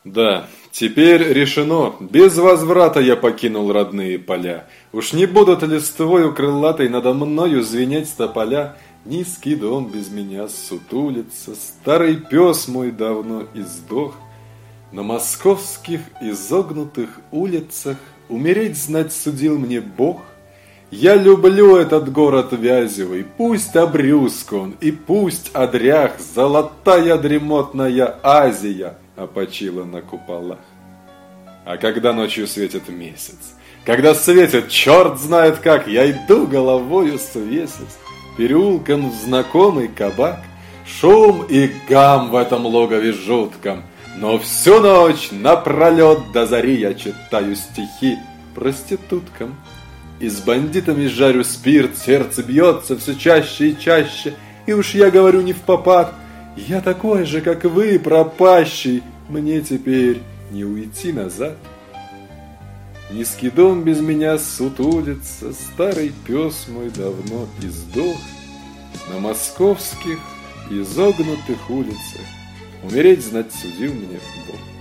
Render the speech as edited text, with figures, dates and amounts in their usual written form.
Да, теперь решено. Без возврата я покинул родные поля. Уж не будут листвою крылатой надо мною звенеть тополя. Низкий дом без меня сутулится, старый пес мой давно издох. На московских изогнутых улицах умереть, знать, судил мне Бог. Я люблю этот город Вязевый, пусть обрюзг он, и пусть одрях, золотая дремотная Азия опочила на куполах. А когда ночью светит месяц, когда светит черт знает как, я иду головою свесясь, переулком в знакомый кабак, шум и гам в этом логове жутком, но всю ночь напролет до зари я читаю стихи проституткам. И с бандитами жарю спирт, сердце бьется все чаще и чаще, и уж я говорю не впопад, я такой же, как вы, пропащий, мне теперь не уйти назад. Низкий дом без меня сутулится, старый пес мой давно издох. На московских изогнутых улицах умереть, знать, судил мне Бог.